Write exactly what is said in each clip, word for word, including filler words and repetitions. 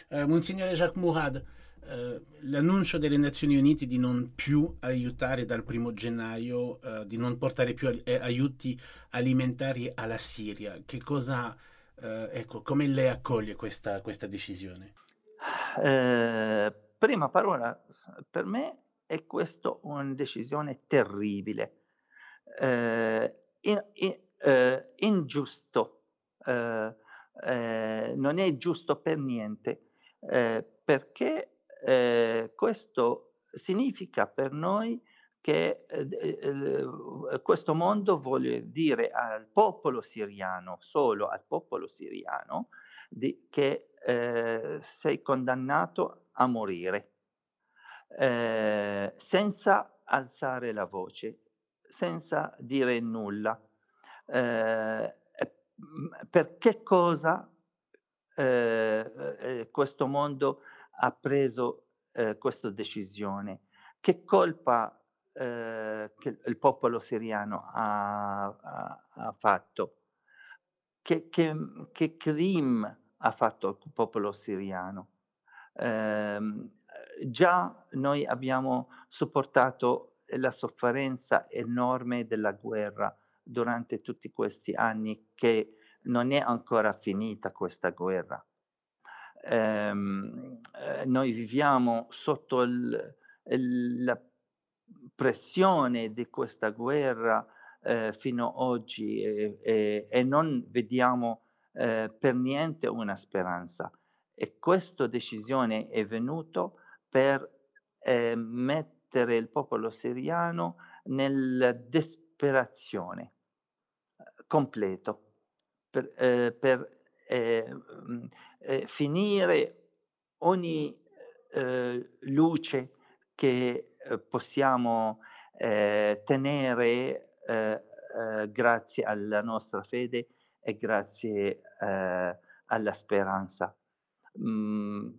Eh, Monsignore Jacques Mourad, eh, l'annuncio delle Nazioni Unite di non più aiutare dal primo gennaio, eh, di non portare più ai- eh, aiuti alimentari alla Siria, che cosa, eh, ecco, come lei accoglie questa, questa decisione? Eh, prima parola, per me è questo una decisione terribile, eh, in- in- eh, ingiusto, eh, eh, non è giusto per niente, eh, perché eh, questo significa per noi che eh, eh, questo mondo vuole dire al popolo siriano, solo al popolo siriano, di, che eh, sei condannato a morire, eh, senza alzare la voce, senza dire nulla. Eh, per che cosa eh, eh, questo mondo ha preso eh, questa decisione? Che colpa eh, che il popolo siriano ha, ha- ha fatto? Che, che, che crim ha fatto il popolo siriano? Ehm, già noi abbiamo sopportato la sofferenza enorme della guerra durante tutti questi anni, che non è ancora finita questa guerra. Ehm, eh, noi viviamo sotto il, il- la pressione di questa guerra eh, fino ad oggi e, e- e non vediamo eh, per niente una speranza. E questa decisione è venuta per eh, mettere il popolo siriano nella disperazione eh, completo, per, eh, per eh, mh, eh, finire ogni eh, luce che eh, possiamo eh, tenere eh, eh, grazie alla nostra fede e grazie eh, alla speranza. Mm,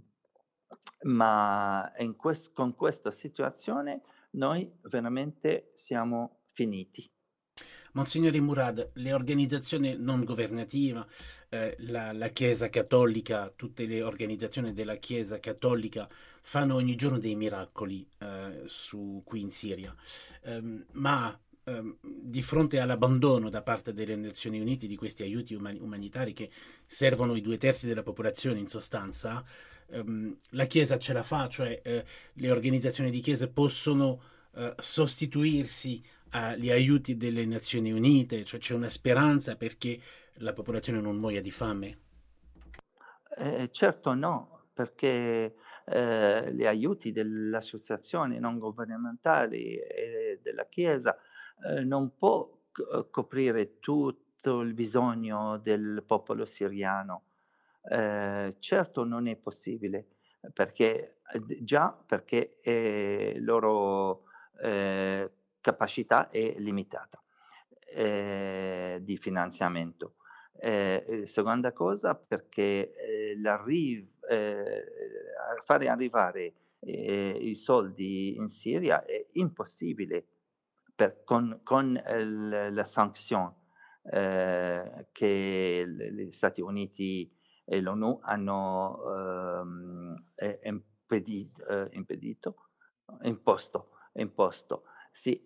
ma in quest- con questa situazione noi veramente siamo finiti. Monsignore Murad, le organizzazioni non governative, eh, la, la Chiesa Cattolica, tutte le organizzazioni della Chiesa Cattolica fanno ogni giorno dei miracoli eh, su, qui in Siria. Ehm, ma ehm, di fronte all'abbandono da parte delle Nazioni Unite di questi aiuti umani- umanitari che servono i due terzi della popolazione in sostanza, ehm, la Chiesa ce la fa, cioè eh, le organizzazioni di Chiesa possono eh, sostituirsi agli aiuti delle Nazioni Unite, cioè c'è una speranza perché la popolazione non muoia di fame. Eh, certo no, perché eh, gli aiuti delle associazioni non governamentali e della Chiesa eh, non può co- coprire tutto il bisogno del popolo siriano. Eh, certo non è possibile, perché eh, già perché eh, loro eh, capacità è limitata eh, di finanziamento. Eh, eh, seconda cosa perché eh, l'arriv- eh, fare arrivare eh, i soldi in Siria è impossibile per- con, con il- la sanzione eh, che l- gli Stati Uniti e l'ONU hanno ehm, eh, impedi- eh, impedito, imposto, imposto. Sì,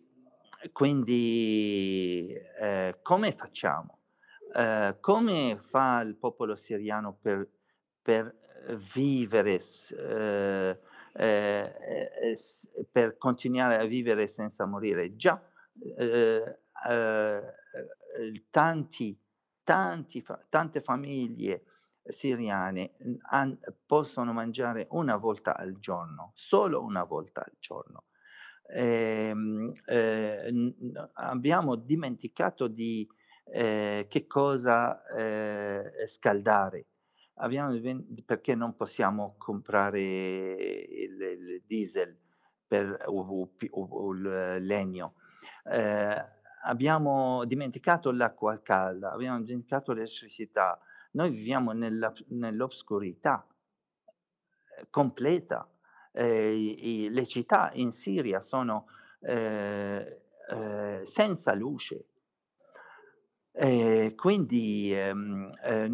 quindi eh, come facciamo? Eh, come fa il popolo siriano per, per vivere, eh, eh, eh, per continuare a vivere senza morire? Già, eh, eh, tanti, tanti, tante famiglie siriane han- possono mangiare una volta al giorno, solo una volta al giorno. Ehm, eh, n- abbiamo dimenticato di eh, che cosa eh, scaldare. Abbiamo, perché non possiamo comprare il, il diesel per, o, o, o, o il legno. Eh, abbiamo dimenticato l'acqua calda, abbiamo dimenticato l'elettricità. Noi viviamo nella, nell'oscurità eh, completa. Eh, i- i- le città in Siria sono eh, eh, senza luce. E quindi ehm, eh, non,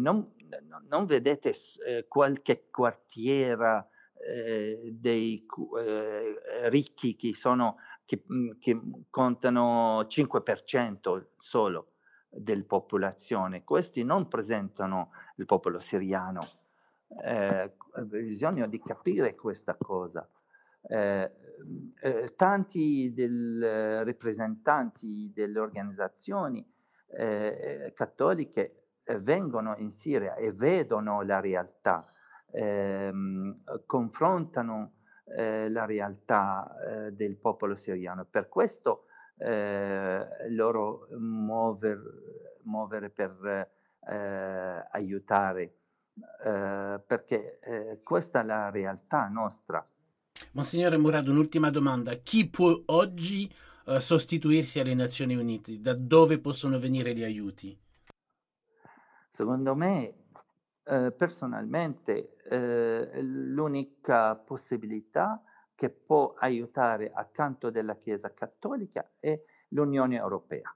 n non vedete s ehm, qualche quartiera, ehm, dei cu ehm, ricchi che sono che mhmm, che contano cinque per cento solo del popolazione. Questi non presentano il popolo siriano. Ehm, c bisogno di capire questa cosa. Ehm, ehm, tanti del rappresentanti delle organizzazioni, ehm, cattoliche, ehm, vengono in Siria e vedono la realtà, ehm, confrontano, ehm, la realtà, ehm, del popolo siriano. Per questo, ehm, loro muover muovere per, ehm, aiutare, ehm, perché, ehm, questa è la realtà nostra. Monsignore Murad, un'ultima domanda. Chi può oggi eh, sostituirsi alle Nazioni Unite? Da dove possono venire gli aiuti? Secondo me, ehm, personalmente, ehm, l'unica possibilità che può aiutare accanto della Chiesa cattolica è l'Unione Europea.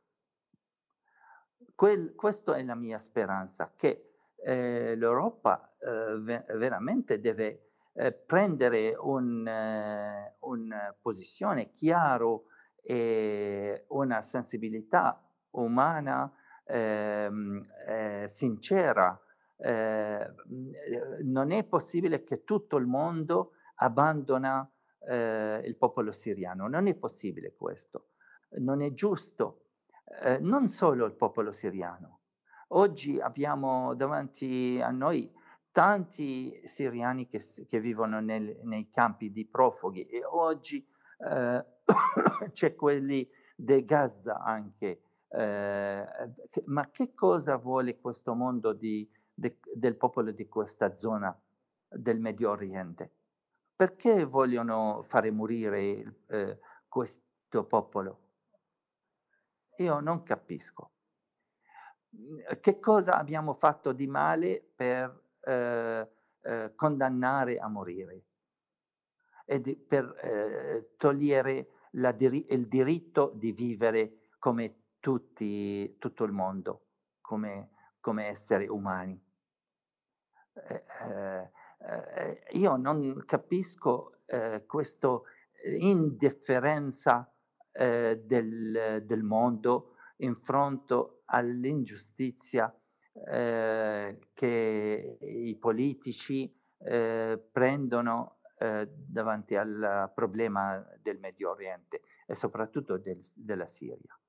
Quel questo è la mia speranza, che, ehm, l'Europa, ehm, ve veramente deve, ehm, prendere un eh, un posizione chiaro e una sensibilità umana, ehm, ehm, sincera. Ehm, mhmm, ehm, non è possibile che tutto il mondo abbandona, ehm, il popolo siriano, non è possibile questo. Non è giusto. Ehm, non solo il popolo siriano. Oggi abbiamo davanti a noi tanti siriani che s che vivono nel nei campi di profughi e oggi, ehm, c'è quelli de Gaza anche. Ehm, che ma che cosa vuole questo mondo di de del popolo di questa zona del Medio Oriente? Perché vogliono fare morire il ehm, questo popolo? Io non capisco. Mhmm, che cosa abbiamo fatto di male per, ehm, ehm, condannare a morire e di per, ehm, togliere la diri il diritto di vivere come tutti tutto il mondo, come come esseri umani. E, ehm, ehm, io non capisco, ehm, questo indifferenza, ehm, del del mondo in fronto all'ingiustizia, ehm, che i politici, ehm, prendono, ehm, davanti al problema del Medio Oriente e soprattutto del s della Siria.